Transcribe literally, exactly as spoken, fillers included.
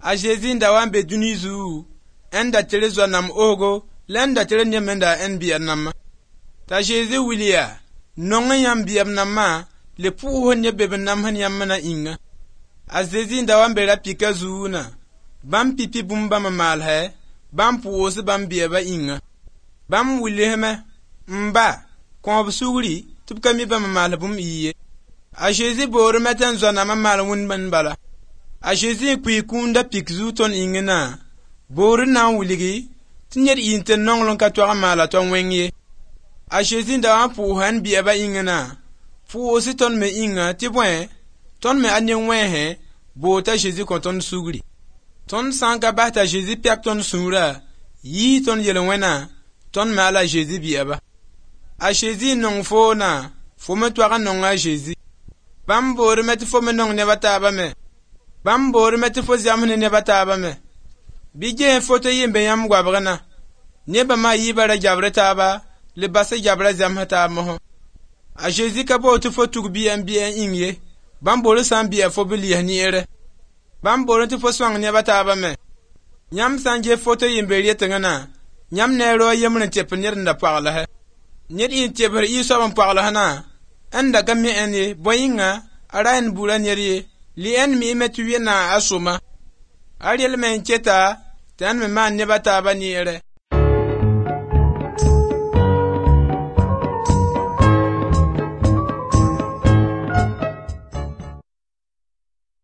a Jésus nda wan be duni zu enda tere zo nam ogo lenda tere nyemenda en biam nam ta Jésus wilia non yam biam nam le pu nye bebe nam han yam na inga a Jésus nda wan be la pika zu na bam pipi bumba mamal he bam pu os bam biaba inga bam wilihme mba ko sugri tubka mi bam mamal bum iye a Jésus bor meten zo na mamal wun ban bala a Jésus kui kunda pikzu ton ingena bor na wuligi tinyer inte nonglon ka to mala ton wenye a Jésus nda wan pu han biaba ingena fu osi ton me inga ti bwen ton me anyen wen he bo ta Jésus kon ton sugri ton sanka bata Jésus piak ton sura yi ton yelwena ton me ala Jésus biaba a Jésus non fo na fo me to non a Jésus bam bor met fo me non ne bata ba me bam bor met fo zam ne bata ba me bije foto yimbe yam gwabgana ne ba ma yi bara jabre ta ba le basa jabra zam hata mo a Jésus ka bo to fo tug bien bien inye bam bor san bien fo bili ni ere bam bor to fo swang ne bata ba me nyam sanje foto yimbe rietengana nyam ne ro yemne tepnir nda parla he nyer in teber yi so ban parla hana anda gamme ene boyinga arain bula nyeri li en mi metu na asuma ariel men cheta tan me man ne bata ba ni ere